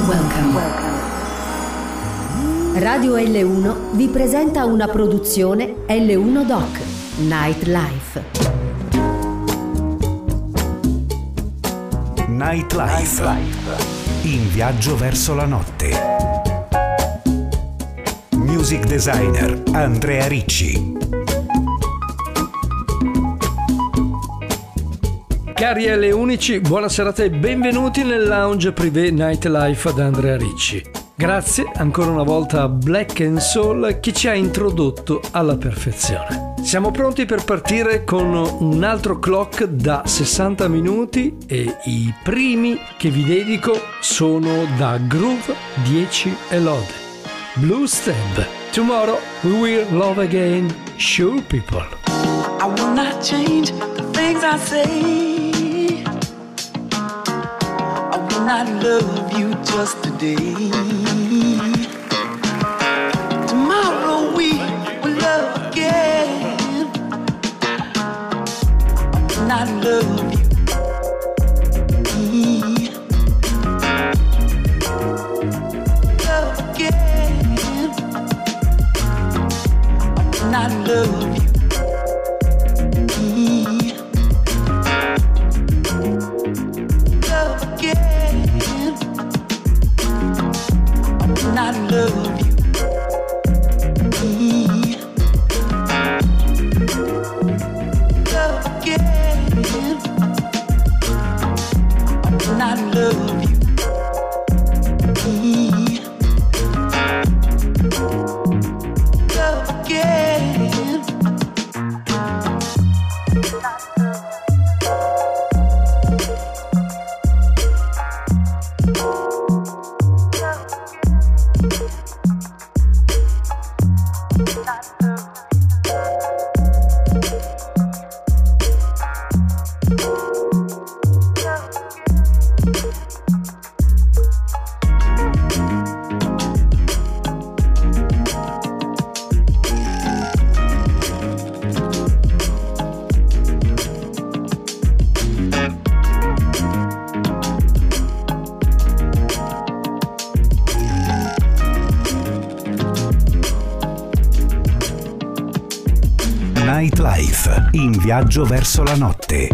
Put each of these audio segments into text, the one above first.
Welcome. Radio L1 vi presenta una produzione L1 Doc Nightlife. Nightlife. In viaggio verso la notte. Music designer Andrea Ricci. Cari L1, buona serata e benvenuti nel lounge privé Nightlife ad Andrea Ricci. Grazie ancora una volta a Black & Soul che ci ha introdotto alla perfezione. Siamo pronti per partire con un altro clock da 60 minuti e i primi che vi dedico sono da Groove 10 e Lode. Blue Step. Tomorrow we will love again. Show people. I will not change the things I say. I will not love you just today. Tomorrow we will love again. I will not love you. Love again. I will not love you. Not love you. Love again. Not love you. Love again. Nightlife, in viaggio verso la notte.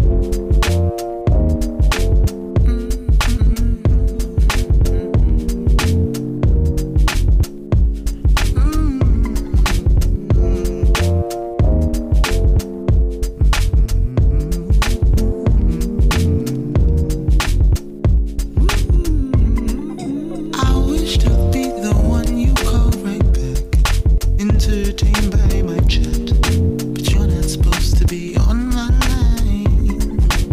Entertained by my chat, but you're not supposed to be on my line.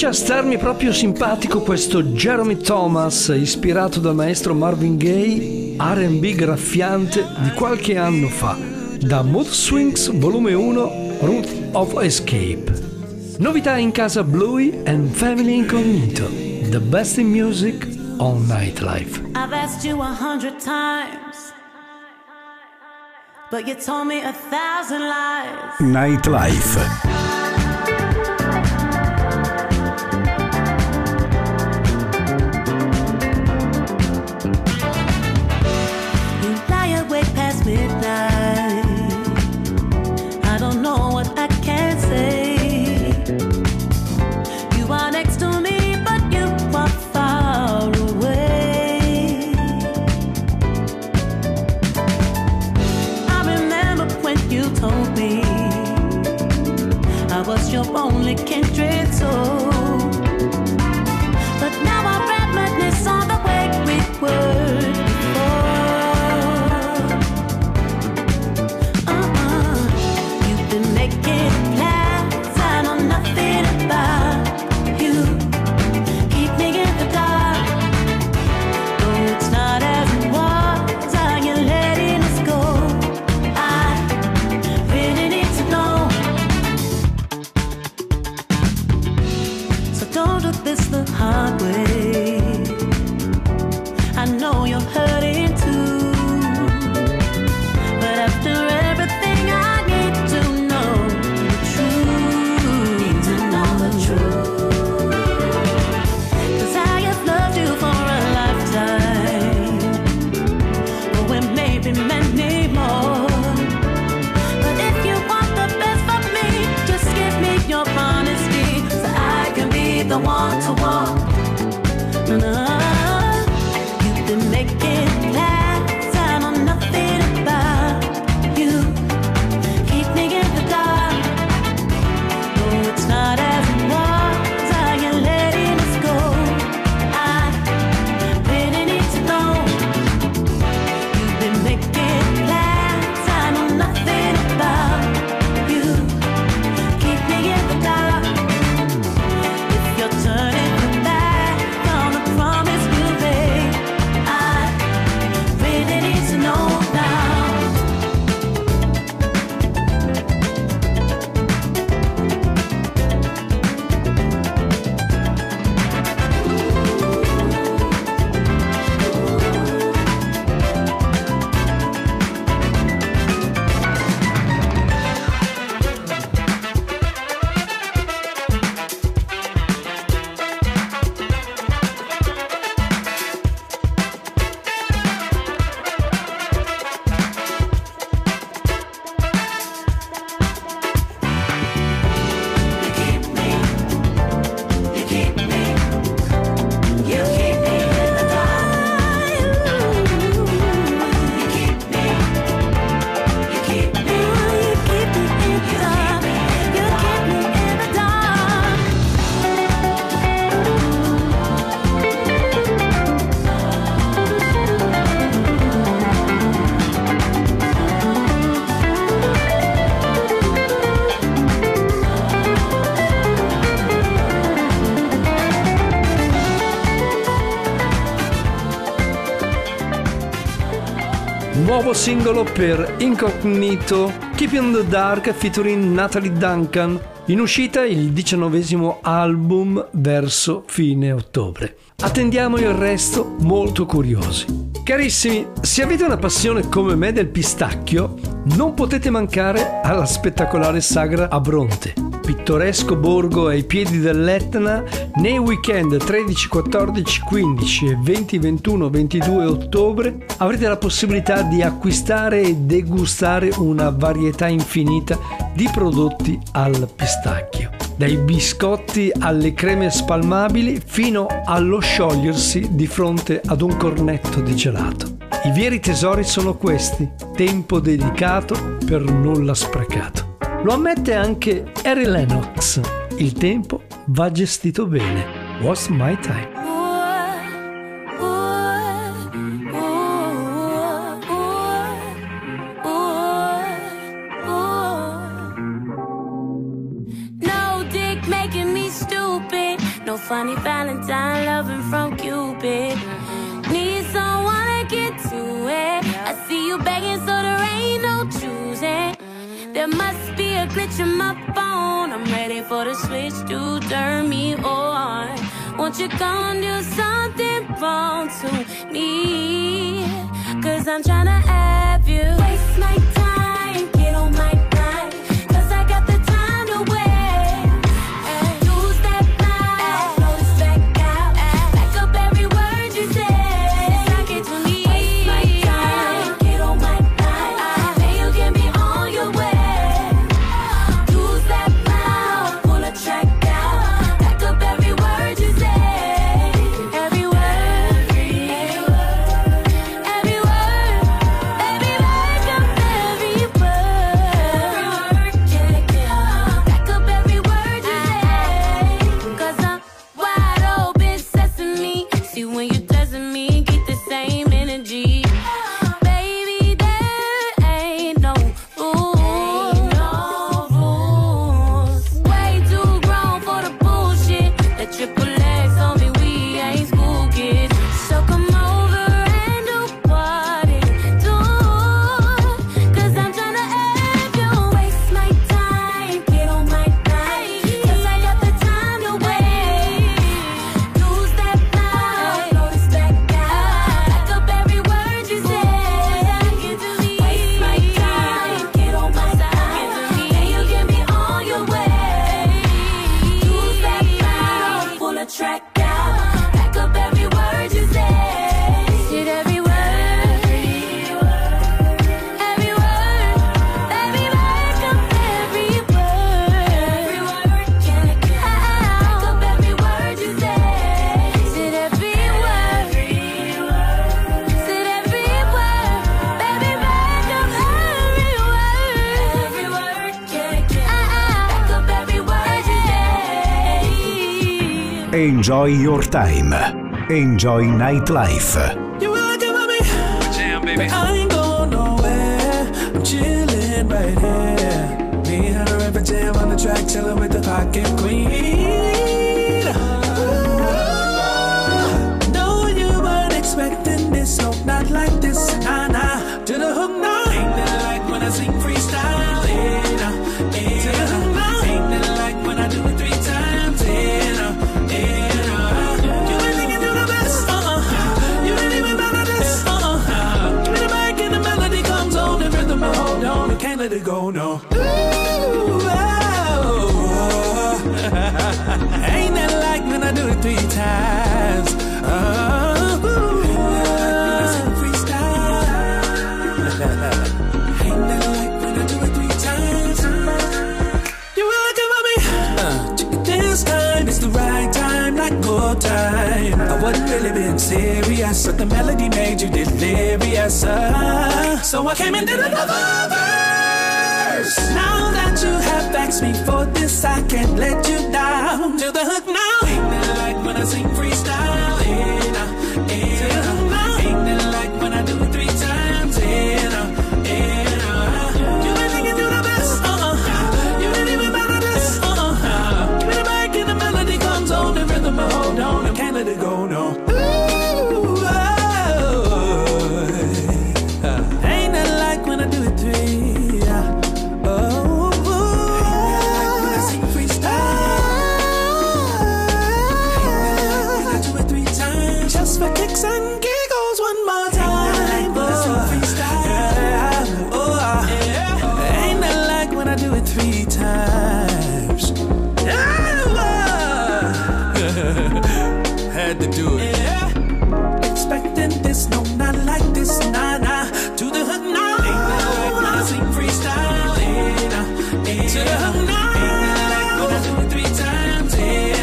Comincia a starmi proprio simpatico questo Jeremy Thomas, ispirato dal maestro Marvin Gaye, R&B graffiante di qualche anno fa, da Mood Swings volume 1, Route of Escape. Novità in casa Bluey and Family Incognito, the best in music on Nightlife. I've asked you 100 times, but you told me 1,000 lies. Nightlife. Midnight, I don't know what I can say. You are next to me, but you are far away. I remember when you told me I was your only kindred soul, but now I reminisce on the way we were before. This the hard way. I know you're hurting too, but after everything I need to know the truth. Need to know the truth. 'Cause I have loved you for a lifetime, or maybe many more. But if you want the best of me, just give me your honesty, so I can be the one to walk. No, you've been making plans, I know nothing about you. Keep me in the dark. Oh, it's not as it was, I am letting us go. I really need to know. You've been making plans, I know nothing about you. Keep me in the dark. If you're turning your back on the promise you made, I really need to know now. Nuovo singolo per Incognito, Keep in the Dark featuring Natalie Duncan, in uscita il 19° album verso fine ottobre. Attendiamo il resto molto curiosi. Carissimi, se avete una passione come me del pistacchio, non potete mancare alla spettacolare sagra a Bronte, pittoresco borgo ai piedi dell'Etna. Nei weekend 13, 14, 15 e 20, 21, 22 ottobre avrete la possibilità di acquistare e degustare una varietà infinita di prodotti al pistacchio, dai biscotti alle creme spalmabili fino allo sciogliersi di fronte ad un cornetto di gelato. I veri tesori sono questi, tempo dedicato per nulla sprecato. Lo ammette anche Harry Lennox, il tempo va gestito bene. What's my time? No dick making me stupid. Valentine, loving from Cupid. Need someone to get to it. I see you begging, so there ain't no choosing. There must be a glitch in my phone. I'm ready for the switch to turn me on. Won't you come do something wrong to me? Cause I'm tryna have you. Waste my time, get on my mind. Cause I got the time to wait. Use that mouth, blow this back out. Back up every word you say. Suck it to me. Waste my time, get on my mind. Then you can be on your way. Use that mouth, pull a track out. Back up every word you say. Every word, every word, every word, every word, up every word, yeah. Back up every word you say. Cause I'm wide open sesame. See when you testing me, get the same energy. Baby, there ain't no rules. Way too grown for the bullshit. That triple X on me, we ain't school kids. So come over and do what it do. Cause I'm tryna have you. Waste my time, get on my mind. Cause I got the time to wait. Use that mouth, blow this back out. Back up every word you say. Waste my time, get on my side. Then you can be on your way. Use that mouth, pull a track out. Back up every word you say. Sit every word, every word, every word, every word, up every word, back up every word you say. Sit every word, sit every word, baby, back up every word, back up every word you say. Enjoy your time. Enjoy nightlife. You were looking at me. Jam, baby. I ain't going nowhere. I'm chilling right here. Me and her every jam on the track, chilling with the pocket queen. No, you weren't expecting this, no, not like this. Nah, nah. To the hook now. Ain't that like when I sing freestyle? To the hook now. Ain't that like when I do it 3 times? You ain't thinking you're the best. You ain't even better this. Give me the mic and the melody comes on, the rhythm will hold on. You can't let it go, no. Ooh, oh. Ain't that like when I do it 3 times? Ain't that like when I do it 3 times? You were looking for me. This time is the right time, like good time. I wasn't really being serious, but the melody made you delirious. So I came and did another verse. Now that you have asked me for this, I can't let you down. To the hook now. Ain't that like when I sing freestyle? To the hook now. Ain't that like when I do it 3 times? You ain't thinking you're the best. You ain't even better this. Give me the mic and the melody comes on, the rhythm will hold on. I can't let it go, no. Ooh, oh. Ain't that like when I do it 3? Oh, ain't that like when I sing freestyle? Ain't that like when I do it 3 times? Just for kicks and giggles one more time. Ain't that like when I sing freestyle? Ain't that like when I do it 3 times? Had to do it. Expecting this, no, not like this, nah, nah. To the hook now. Ain't that like when I sing freestyle? To the hook now. Ain't that like when I do it 3 times?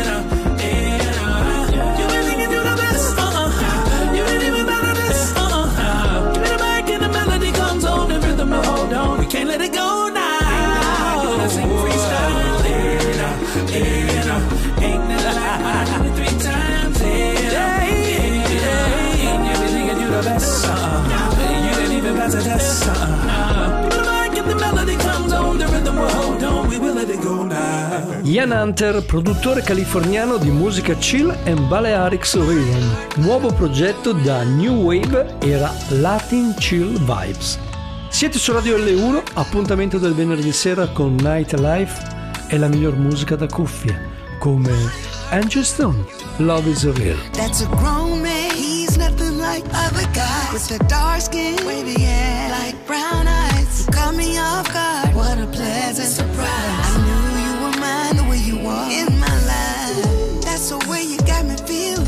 You ain't thinking you're the best. You ain't even better this. Give me the mic and the melody comes on, the rhythm will hold on. We can't let it go now. Ain't that like when I sing freestyle? Ain't that like when I do it 3 times? Ian Hunter, produttore californiano di musica chill and Balearics Rhythm. Nuovo progetto da New Wave era Latin Chill Vibes. Siete su Radio L1, appuntamento del venerdì sera con Nightlife e la miglior musica da cuffia, come Angel Stone, Love is Real. That's a grown man, he's nothing like other guys. With the dark skin, wavy hair, like brown eyes. You caught me off guard, what a pleasant surprise. I knew you were mine the way you are in my life. That's the way you got me feeling.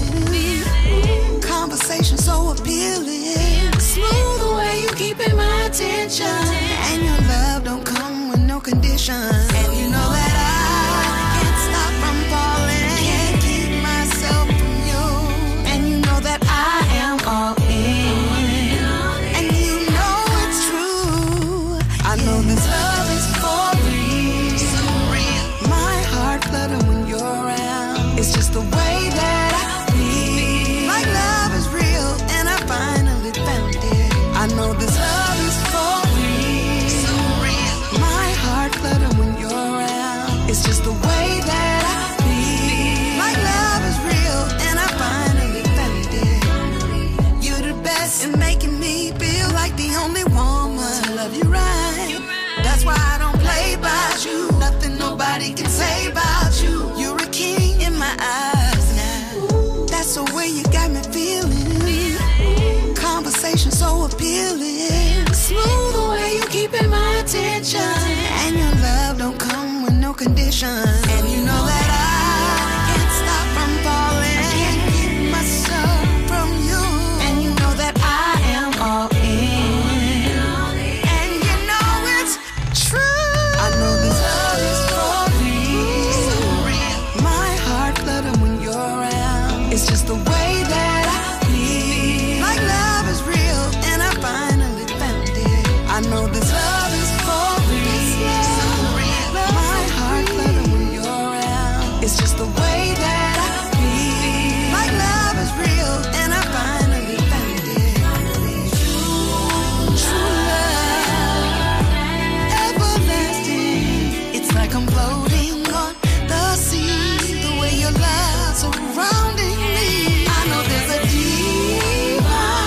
Conversation so appealing. Smooth the way you keeping my attention. And your love don't come with no conditions. And you know that I can't stop from falling. Can't keep myself from you. And you know that I am all in. And you know it's true. I know this love is for real. So real. My heart flutters when you're around. It's just the way that I feel. Like love is real, and I finally found it. I know this love is for real. So real. My heart flutters when you're around. It's just the way that I feel. Like love is real, and I finally found it. You're the best in making me feel like the only woman to love you right. That's why I don't play about you. Nothing nobody can say about you. You're a king in my eyes now. That's the way you got me feeling. Conversation so appealing. Smooth the way you keeping my attention. And your love don't come with no conditions. And you know that I can't stop from falling. I can't keep myself from you. And you know that I am all in. And you know it's true. I know this love is for real. So real. My heart flutters when you're around. It's just the way that I feel. Like love is real, and I finally found it. I know this love is for real. So real. My heart flutters when you're around. It's just the way that I feel. Like love is real, and I finally found it. True love, everlasting. It's like I'm floating on the sea. The way your love surrounding me. I know there's a divine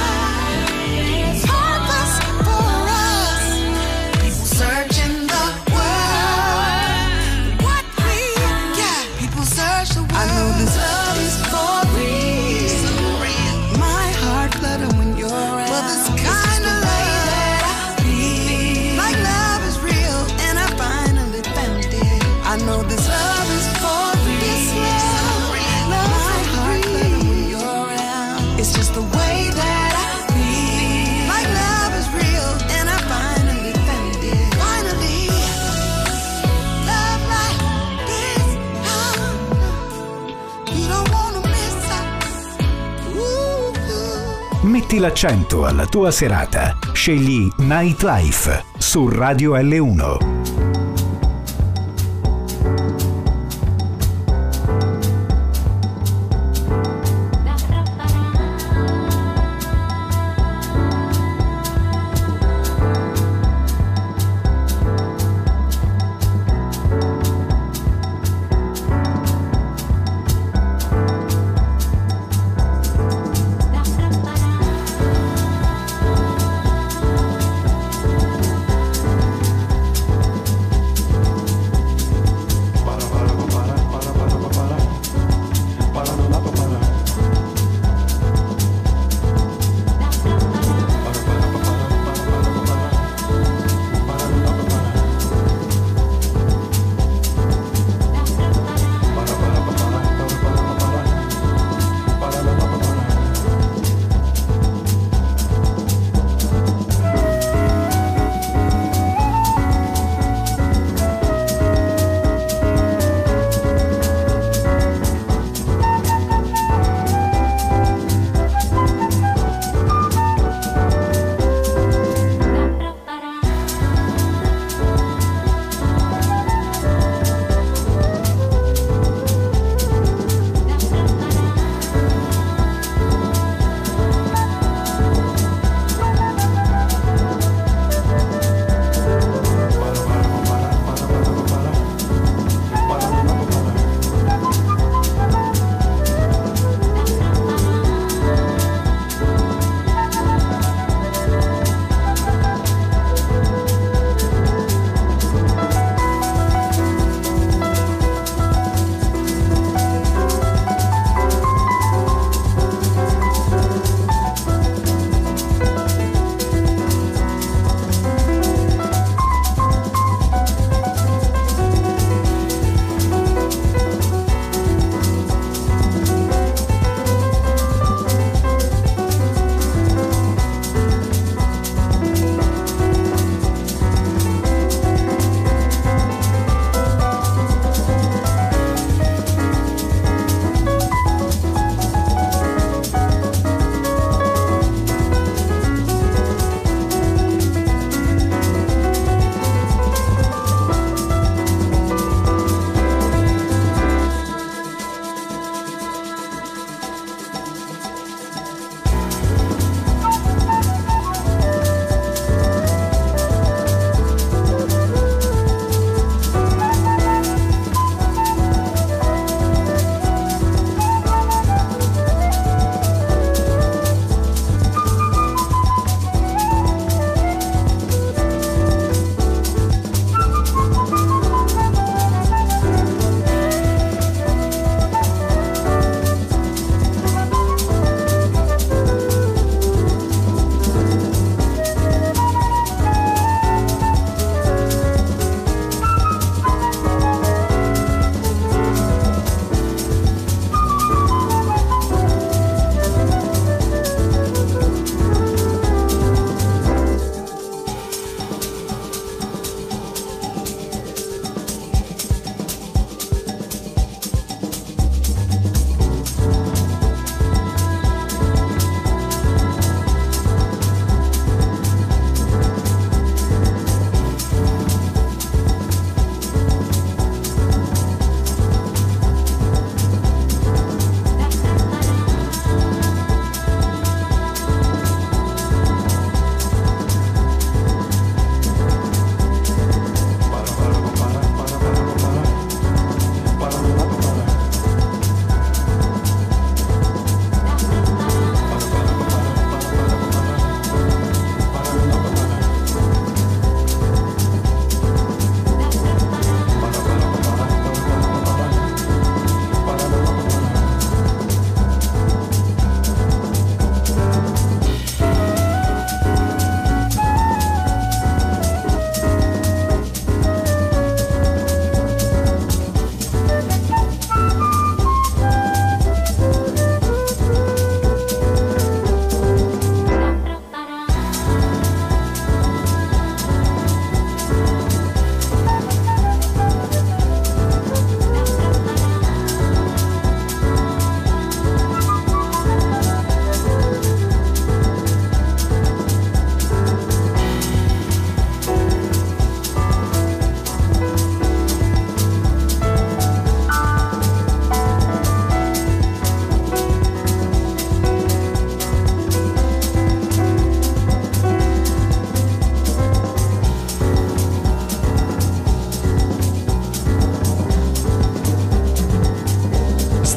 purpose for us. People searching the world. What we got? People search the world. I know this love is for real. So real. My heart flutters when you're around. Well, this kind of love that I feel. Like love is real, and I finally found it. I know this love is for real. This love, my heart flutters when you're around. It's just the way that I feel. Like love is real, and I finally found it. Finally, love like this. You don't wanna miss out. Ooh. Metti l'accento alla tua serata. Scegli Nightlife su Radio L1.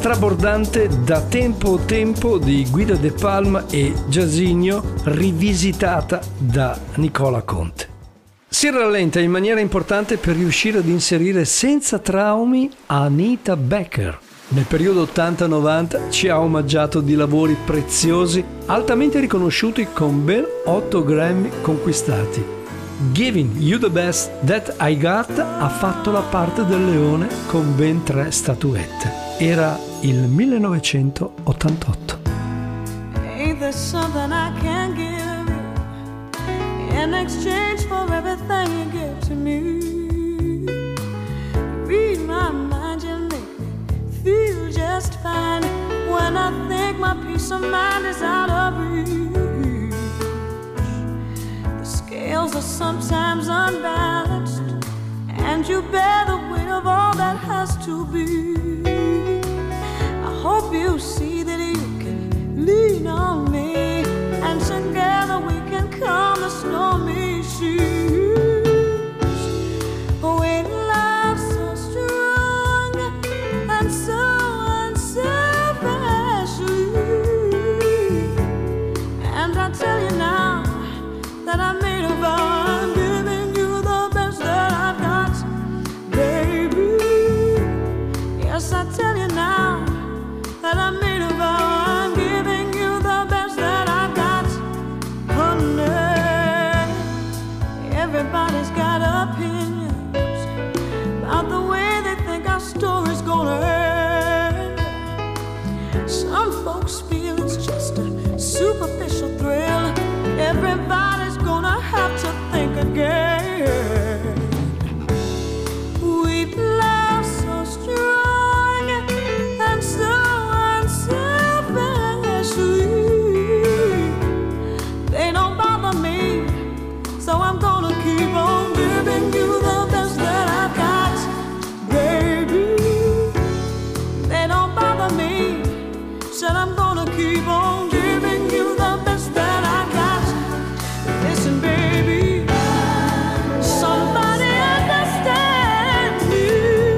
strabordante Da tempo di Guido De Palma e Jairzinho, rivisitata da Nicola Conte. Si rallenta in maniera importante per riuscire ad inserire senza traumi Anita Baker. Nel periodo 80-90 ci ha omaggiato di lavori preziosi, altamente riconosciuti con ben 8 Grammy conquistati. Giving You the Best That I Got ha fatto la parte del leone con ben 3 statuette. Era il 1988. Ain't there something I can give you in exchange for everything you give to me? Read my mind, you make me feel just fine. When I think my peace of mind is out of reach, the scales are sometimes unbalanced, and you bear the weight of all that has to be. I hope you see that you can lean on me, and together we can calm the stormy seas. When love's so strong and so unselfishly, and I tell you now that I made a vow, I'm giving you the best that I've got, baby. Yes, I tell you now that I made a vow, I'm giving you the best that I've got, honey. Everybody's got opinions about the way they think our story's gonna end. Some folks feel it's just a superficial thrill. Everybody's gonna have to think again. We've loved so strong and so unselfishly. They don't bother me, so I'm gonna keep on giving you the best that I've got, baby. They don't bother me, said I'm gonna keep on giving you the best that I got. Listen, baby, somebody understands me.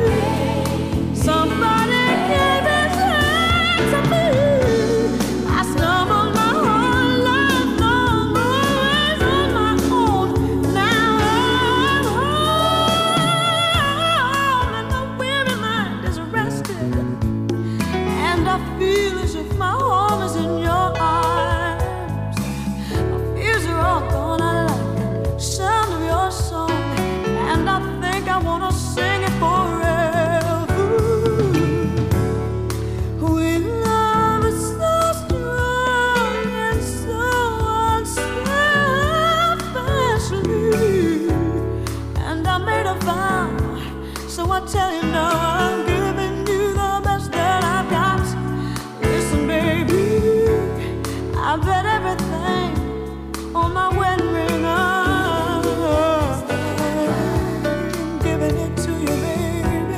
Somebody gave his hand to me. I stumbled my whole life long, always on my own. Now I'm home, and my weary mind is rested, and I feel as if my home is in your arms. My fears are all gone, I like the sound of your song, and I think I wanna sing it forever. When love is so strong and so unselfishly, and I made a vow, so I tell you now, I'm giving you the best that I've got. Listen, baby, I bet everything on my wedding ring. I'm giving it to you, baby.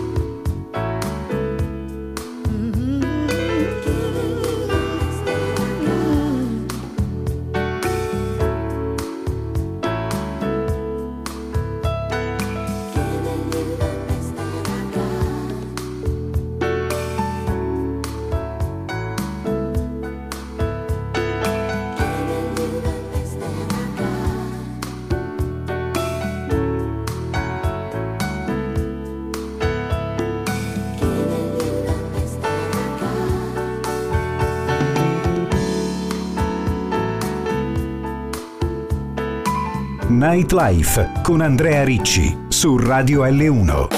Nightlife con Andrea Ricci su Radio L1.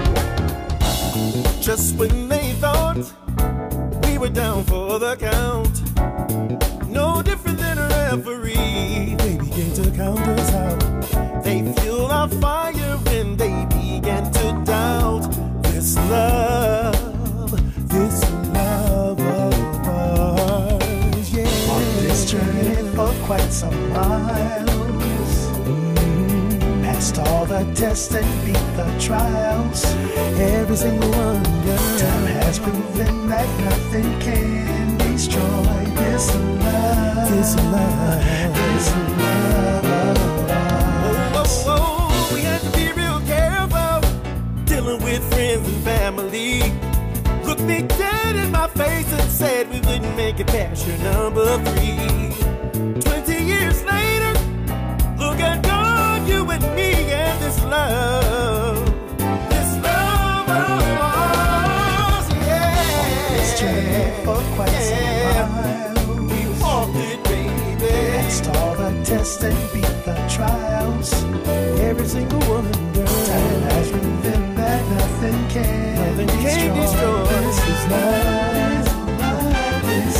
Just when they thought we were down for the count, journey for quite some miles. Past all the tests and beat the trials. Every single one, yeah. Time has proven that nothing can destroy this love. This love. This love. Oh, we have to be real careful dealing with friends and family. Looked me dead in my face and said we wouldn't make it past your number 3. 20 years later, look at God, you and me and this love. This love of ours, yeah. This journey for quite some while. We walked it, baby. Past all the tests and beat the trials. Every single woman, girl. Time has proven that nothing can destroy this love. This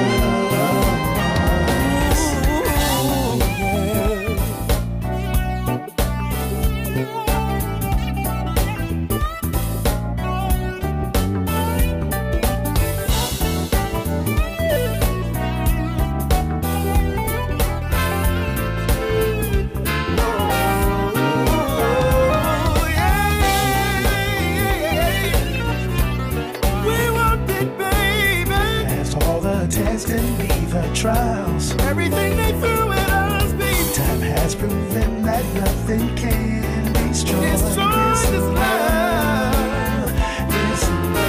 and be the trials. Everything they threw at us, baby. Time has proven that nothing can destroy this love. This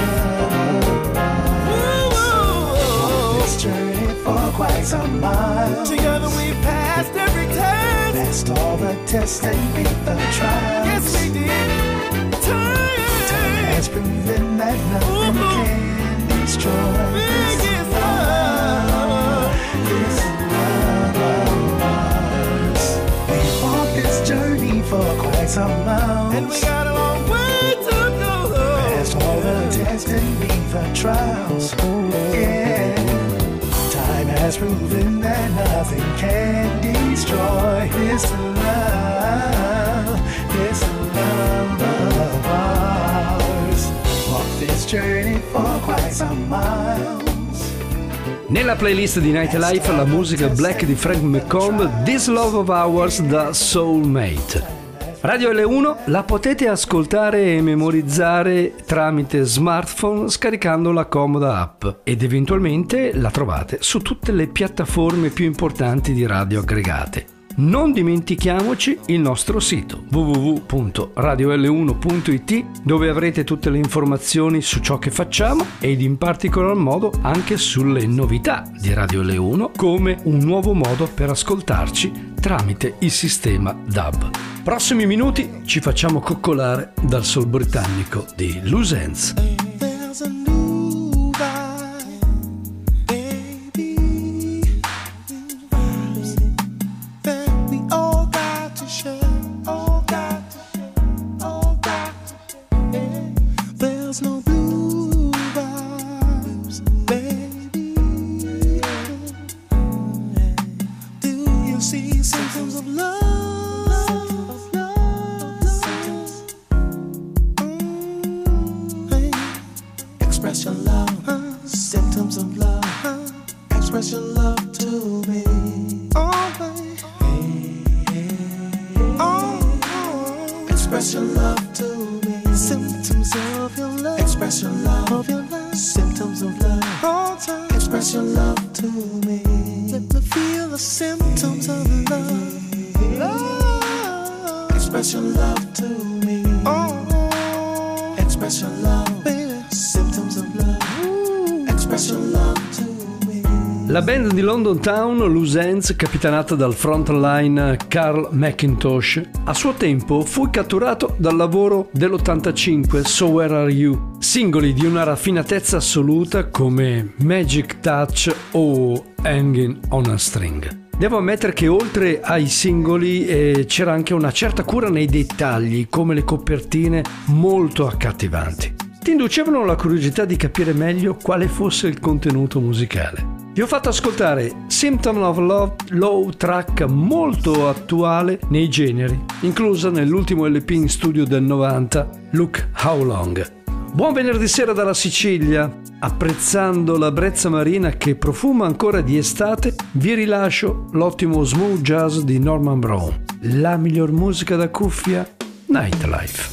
love. This journey for quite some miles. Together we passed every test. Passed all the tests and beat the trials. Yes, we did. Time has proven that nothing can destroy this love. This love of ours. We walked this journey for quite some miles. And we got a long way to go. Past all the tests and beat the trials. Yeah. Time has proven that nothing can destroy this love. This love of ours. Walked this journey for quite some miles. Nella playlist di Nightlife la musica Black di Frank McComb, This Love of Ours da Soulmate. Radio L1 la potete ascoltare e memorizzare tramite smartphone scaricando la comoda app ed eventualmente la trovate su tutte le piattaforme più importanti di radio aggregate. Non dimentichiamoci il nostro sito www.radiol1.it, dove avrete tutte le informazioni su ciò che facciamo ed in particolar modo anche sulle novità di Radio L1, come un nuovo modo per ascoltarci tramite il sistema DAB. Prossimi minuti ci facciamo coccolare dal soul britannico di Loose Ends. La band di London Town, Loose Ends, capitanata dal frontline Carl McIntosh, a suo tempo fu catturato dal lavoro dell'85 So Where Are You, singoli di una raffinatezza assoluta come Magic Touch o Hanging on a String. Devo ammettere che oltre ai singoli c'era anche una certa cura nei dettagli, come le copertine molto accattivanti. Ti inducevano la curiosità di capire meglio quale fosse il contenuto musicale. Vi ho fatto ascoltare Symptom of Love, low track molto attuale nei generi, inclusa nell'ultimo LP in studio del 90, Look How Long. Buon venerdì sera dalla Sicilia! Apprezzando la brezza marina che profuma ancora di estate, vi rilascio l'ottimo smooth jazz di Norman Brown. La miglior musica da cuffia, Nightlife.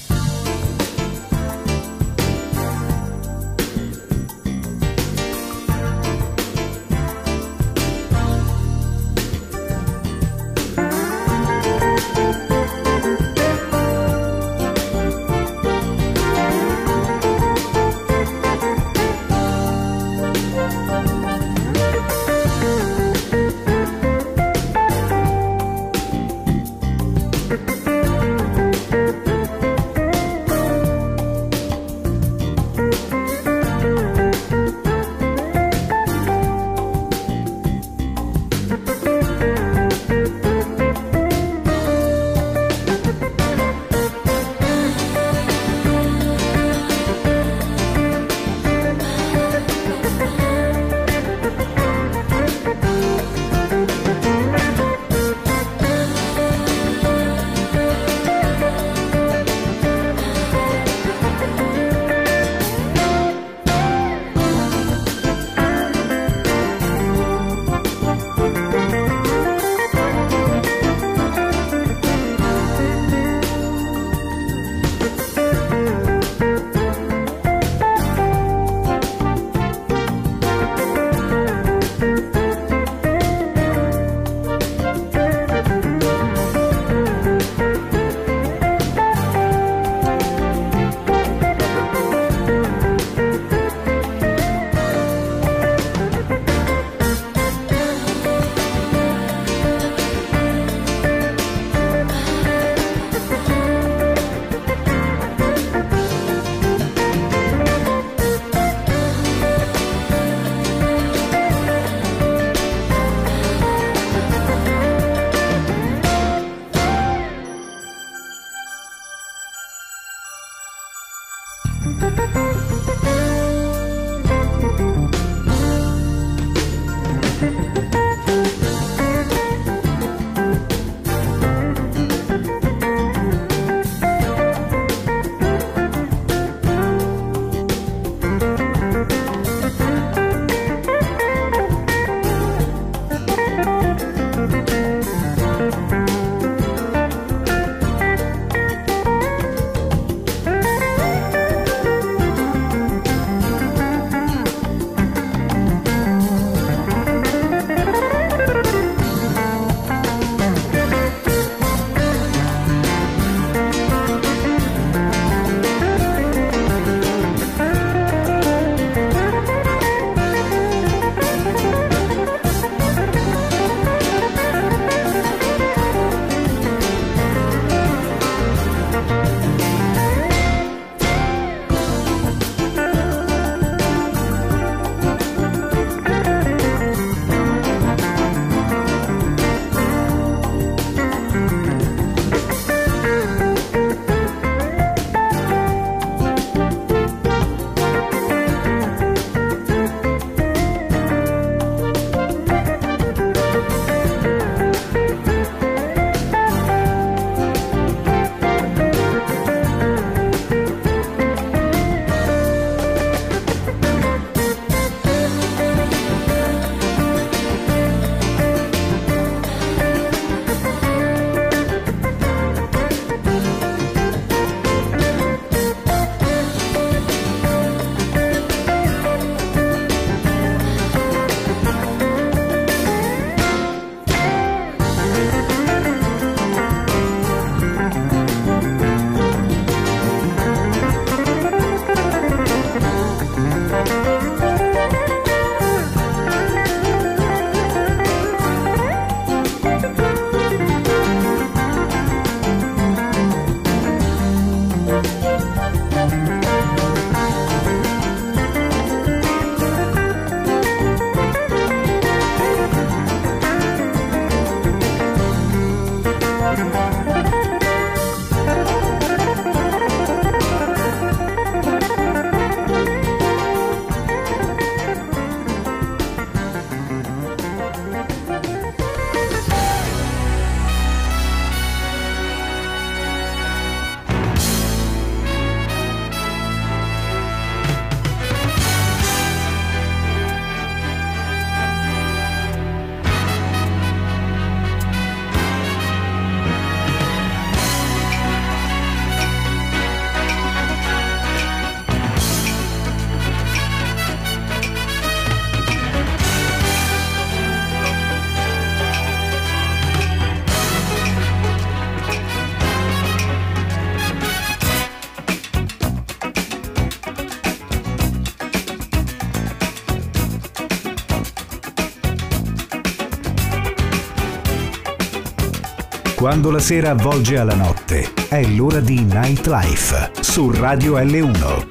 Quando la sera avvolge alla notte, è l'ora di Nightlife su Radio L1.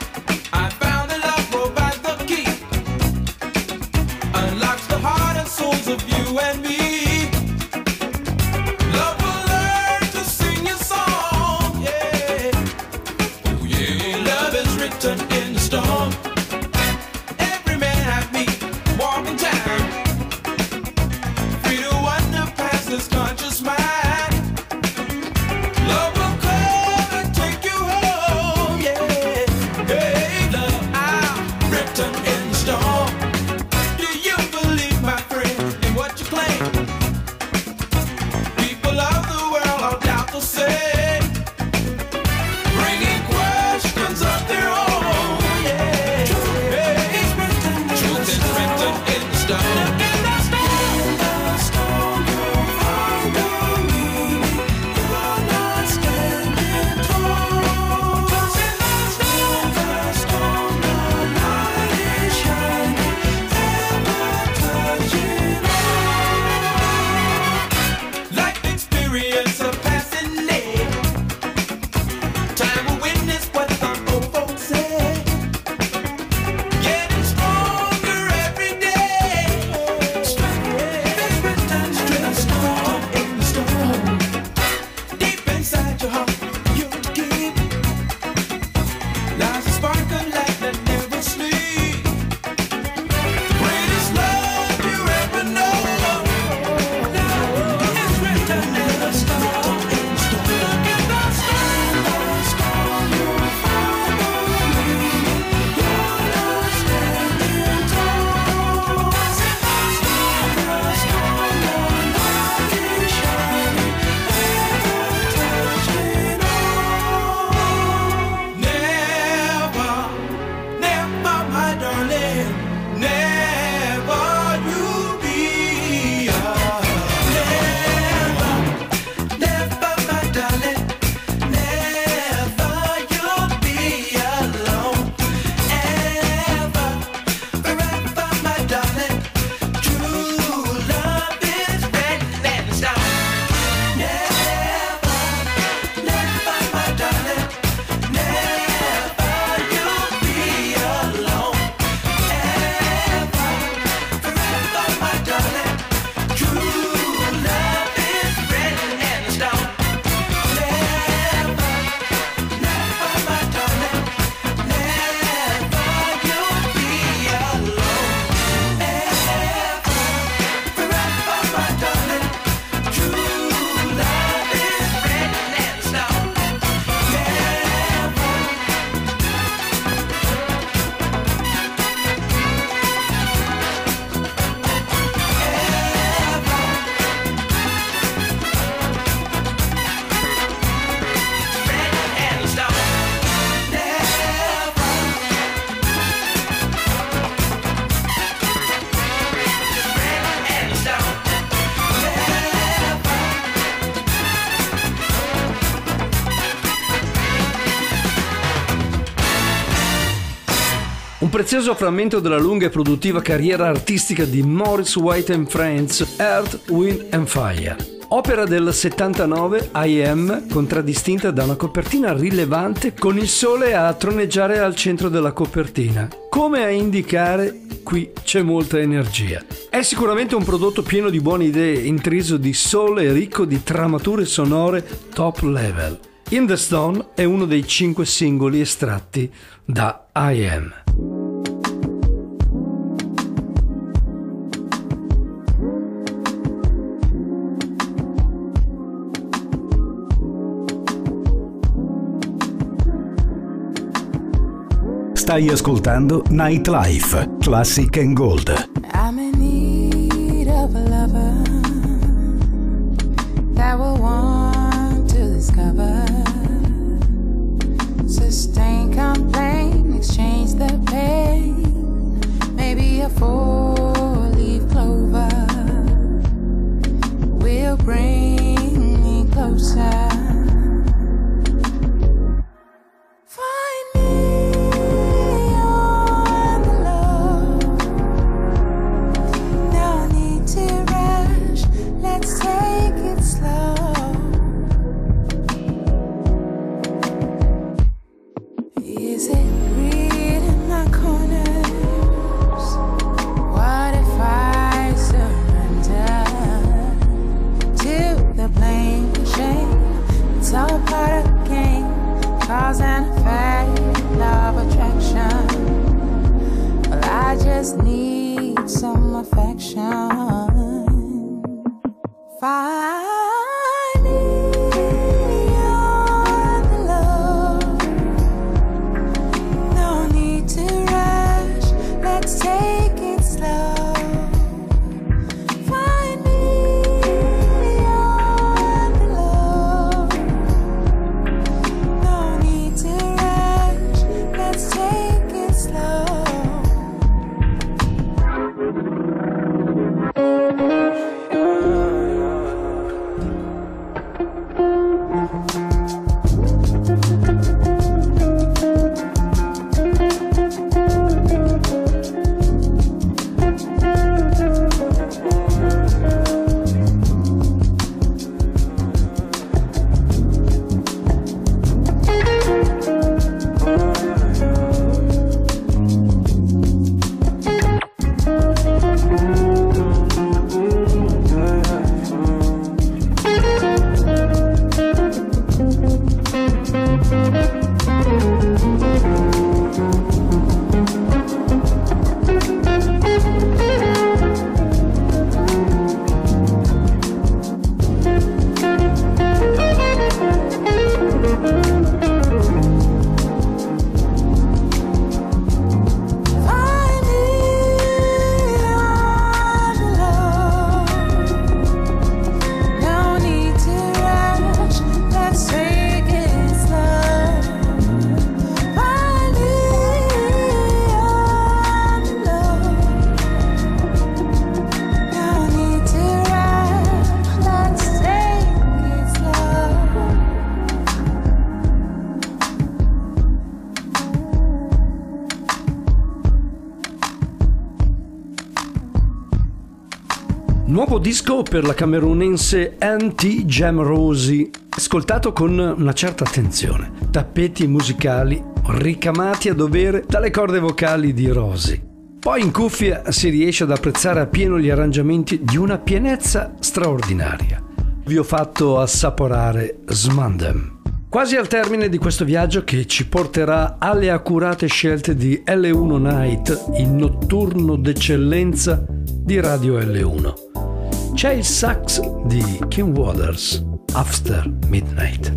Un prezioso frammento della lunga e produttiva carriera artistica di Maurice White and Friends, Earth, Wind and Fire. Opera del 79, I Am, contraddistinta da una copertina rilevante con il sole a troneggiare al centro della copertina. Come a indicare, qui c'è molta energia. È sicuramente un prodotto pieno di buone idee, intriso di soul e ricco di tramature sonore top level. In the Stone è uno dei 5 singoli estratti da I Am. Stai ascoltando Nightlife, Classic and Gold. I'm in need of a lover that will want to discover, sustain, complain, exchange the pain, maybe a 4-leaf clover will bring me closer. Let's take it slow. Nuovo disco per la camerunense Auntie Jamrosi, ascoltato con una certa attenzione. Tappeti musicali ricamati a dovere dalle corde vocali di Rosy. Poi in cuffia si riesce ad apprezzare appieno gli arrangiamenti di una pienezza straordinaria. Vi ho fatto assaporare Smandem. Quasi al termine di questo viaggio che ci porterà alle accurate scelte di L1 Night, il notturno d'eccellenza di Radio L1. C'è il sax di Kim Waters, After Midnight.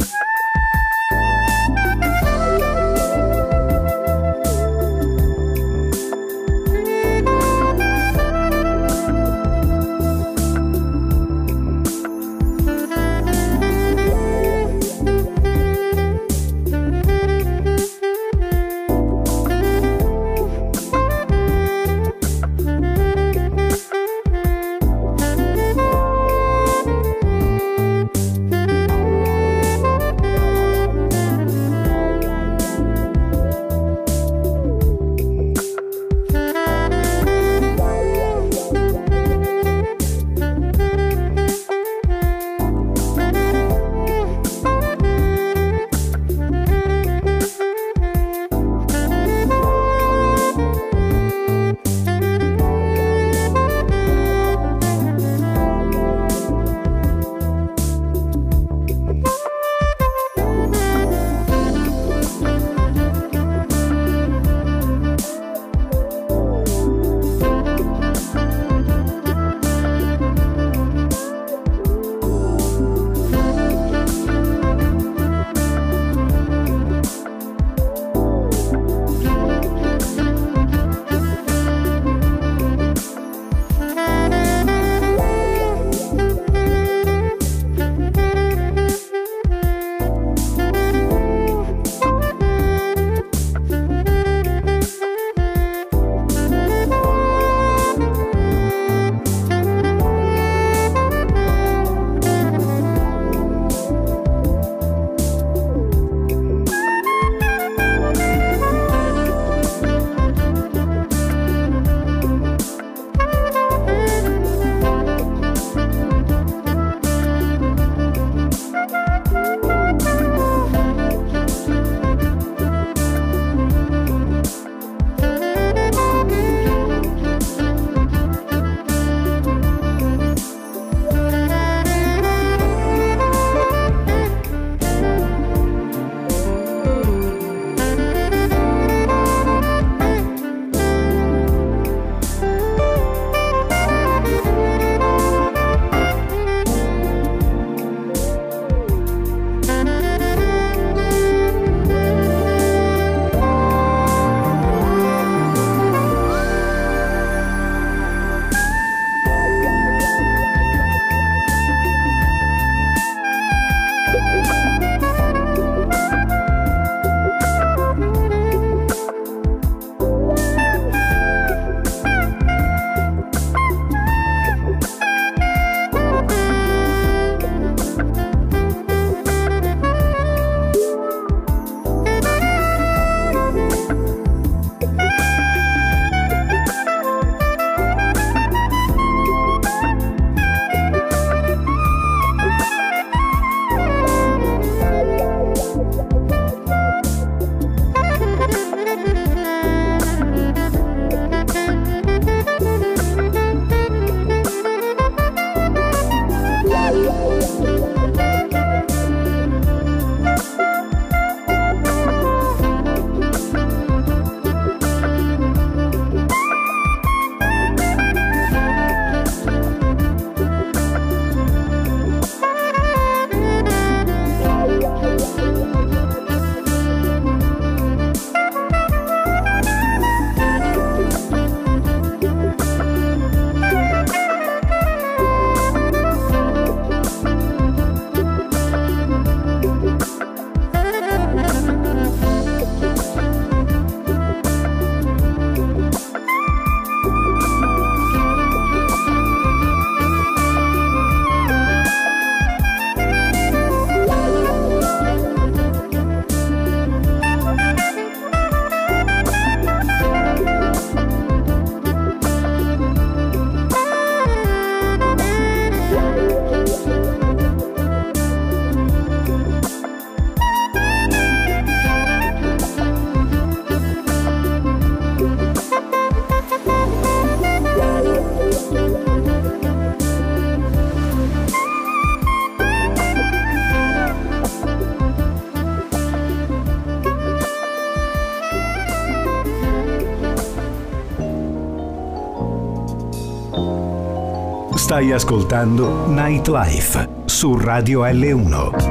Stai ascoltando Nightlife su Radio L1.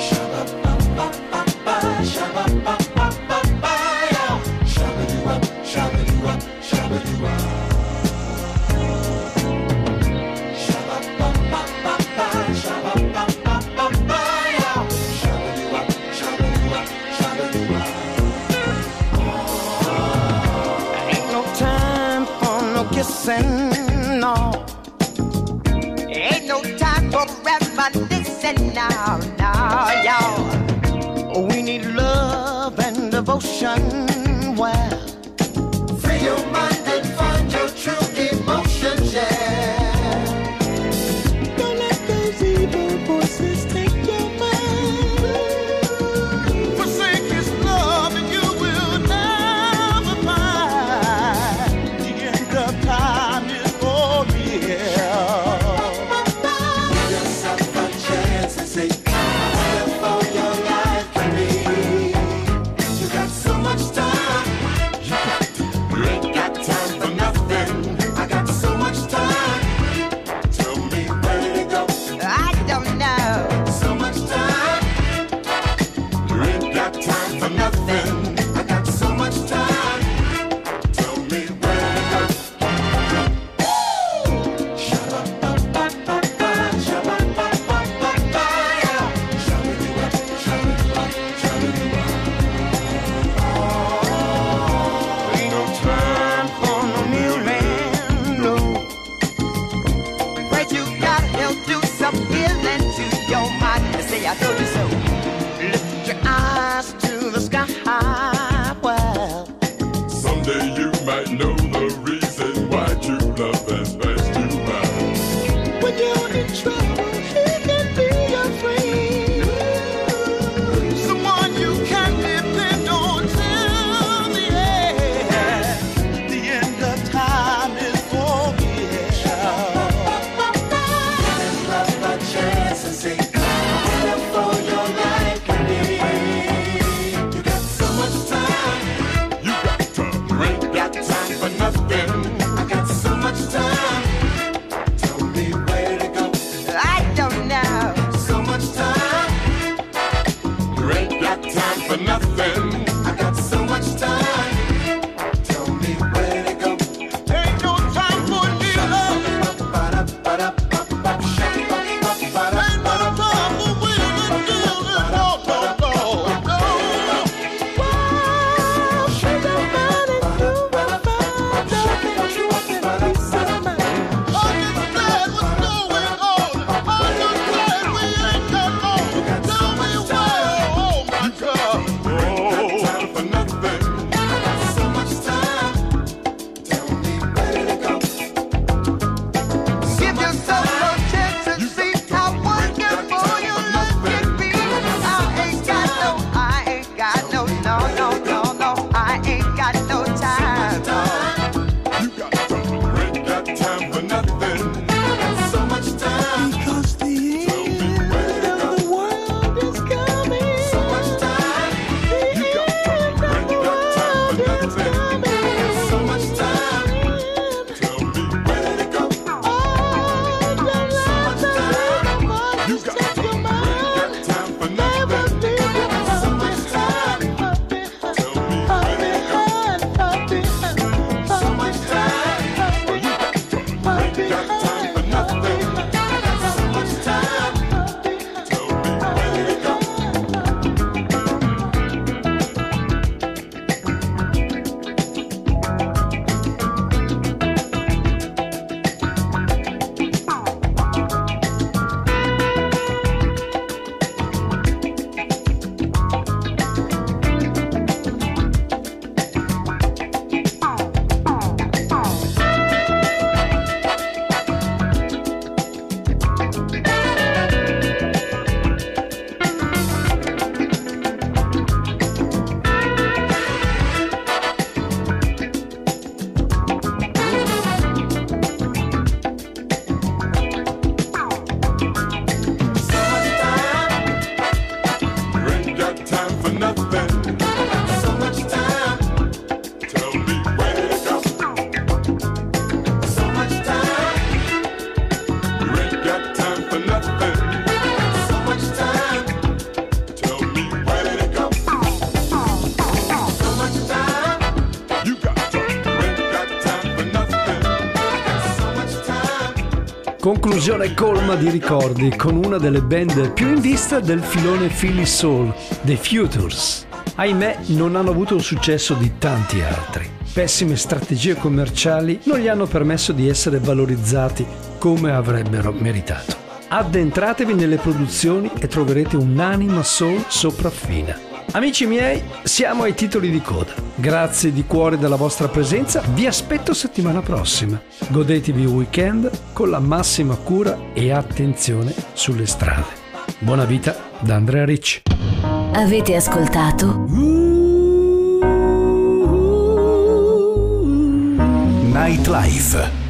No, ain't no time for reminiscing now, y'all. We need love and devotion. Well, free your mind and find your true emotions, yeah. Don't let those evil voices take your mind. Forsake his love and you will never find the end of time. I told you so. Lift your eyes to the sky. Well, someday you might know the reason why true love has passed you by. When you're in trouble, he can be your friend. Someone you can depend on till the end. The end of time is for you. Give love a chance and say, for your life. Conclusione colma di ricordi con una delle band più in vista del filone Philly Soul, The Futures. Ahimè, non hanno avuto il successo di tanti altri. Pessime strategie commerciali non gli hanno permesso di essere valorizzati come avrebbero meritato. Addentratevi nelle produzioni e troverete un'anima soul sopraffina. Amici miei, siamo ai titoli di coda. Grazie di cuore della vostra presenza, vi aspetto settimana prossima. Godetevi il weekend con la massima cura e attenzione sulle strade. Buona vita da Andrea Ricci. Avete ascoltato Nightlife.